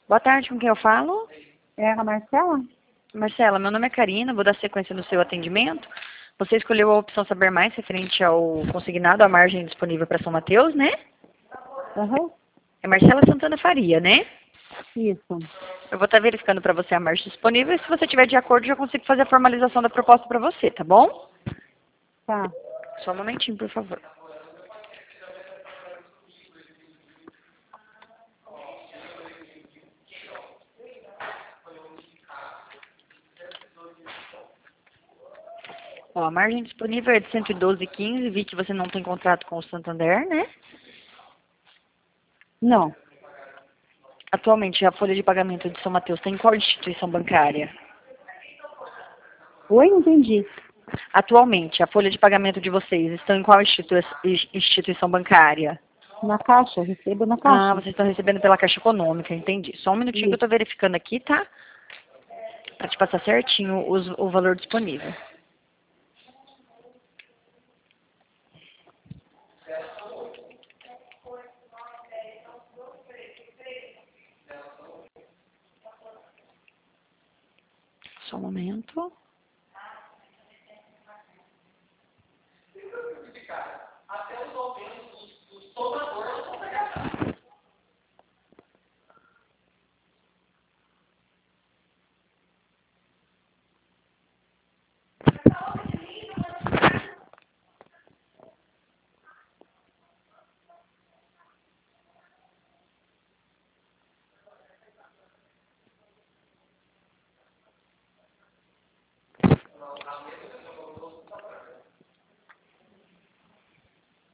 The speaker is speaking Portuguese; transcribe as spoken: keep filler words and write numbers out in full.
Boa tarde, com quem eu falo? É a Marcela? Marcela, meu nome é Karina, vou dar sequência no seu atendimento. Você escolheu a opção Saber Mais referente ao consignado, à margem disponível para São Mateus, né? Aham. É Marcela Santana Faria, né? Isso. Eu vou estar verificando para você a margem disponível e se você tiver de acordo, já consigo fazer a formalização da proposta para você, tá bom? Tá. Só um momentinho, por favor. Ó, a margem disponível é de cento e doze vírgula quinze. Vi que você não tem contrato com o Santander, né? Não. Atualmente, a folha de pagamento de São Mateus tem qual instituição bancária? Oi, não entendi. Atualmente, a folha de pagamento de vocês estão em qual institui instituição bancária? Na caixa, recebo na Ah, caixa. vocês estão recebendo pela Caixa Econômica, entendi. Só um minutinho que eu Isso. estou verificando aqui, tá? Para te passar certinho os, o valor disponível. Só um momento.